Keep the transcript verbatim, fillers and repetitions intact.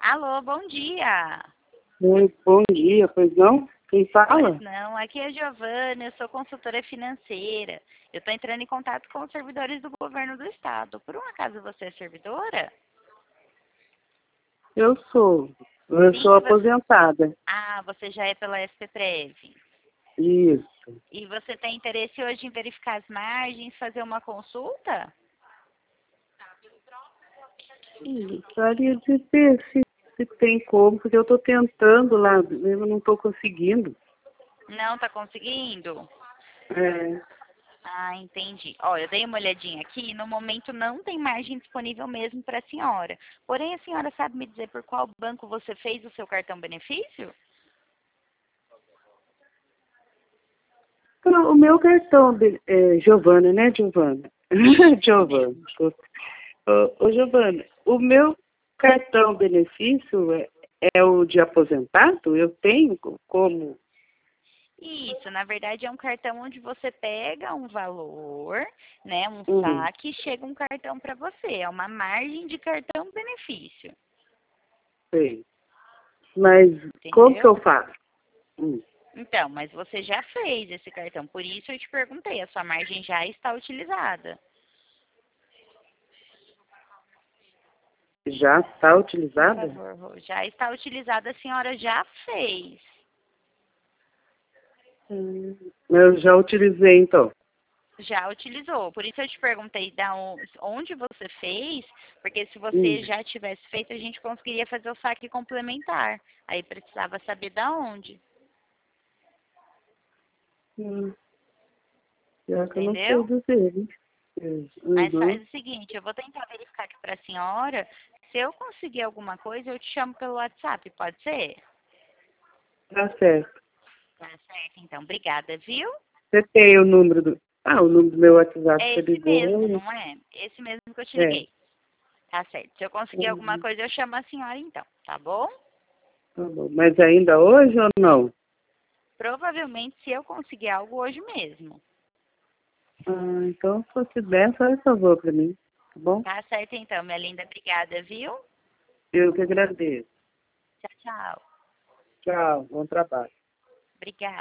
Alô, bom dia. Oi, bom dia, pois não? Quem fala? Pois não, aqui é a Giovana, eu sou consultora financeira. Eu estou entrando em contato com os servidores do governo do estado. Por um acaso você é servidora? Eu sou. Eu Sim, sou você... aposentada. Ah, você já é pela S P Prev. Isso. E você tem interesse hoje em verificar as margens, fazer uma consulta? Hum, Gostaria de ver se, se tem como, porque eu estou tentando lá, eu não estou conseguindo. Não está conseguindo? É, Ah, entendi. Ó, eu dei uma olhadinha aqui, no momento não tem margem disponível mesmo para a senhora. Porém, a senhora sabe me dizer por qual banco você fez o seu cartão benefício? então, o meu cartão, de, é, Giovana, né, Giovana? Isso Giovana. mesmo. Ô, ô, Giovana, o meu cartão benefício é, é o de aposentado? Eu tenho como? Isso, na verdade é um cartão onde você pega um valor, né, um Hum, saque, e chega um cartão para você. É uma margem de cartão benefício, sei. Mas como que entendeu? eu faço? Hum. Então, mas você já fez esse cartão, por isso eu te perguntei, a sua margem já está utilizada. Já está Por utilizada? favor, Rô, já está utilizada, a senhora já fez. Hum, eu já utilizei, então. Já utilizou. Por isso eu te perguntei da on- onde você fez, porque se você Hum, já tivesse feito, a gente conseguiria fazer o saque complementar. Aí precisava saber da onde, hum, pior que eu não sei entendeu? dizer, hein? Hum, Mas Uhum, faz o seguinte, eu vou tentar verificar aqui para a senhora. Se eu conseguir alguma coisa, eu te chamo pelo WhatsApp, pode ser? tá certo. Tá certo, então. Obrigada, viu? Você tem o número do... Ah, o número do meu WhatsApp É você esse mesmo, ligou. não é? Esse mesmo que eu te É. liguei. Tá certo. Se eu conseguir alguma Uhum, coisa, eu chamo a senhora então, tá bom? tá bom. Mas ainda hoje ou não? Provavelmente, se eu conseguir algo hoje mesmo. Ah, então, se você der, faz favor para mim, tá bom? Tá certo então, minha linda. Obrigada, viu? Eu que agradeço. Tchau, tchau. Tchau, bom trabalho. Obrigada.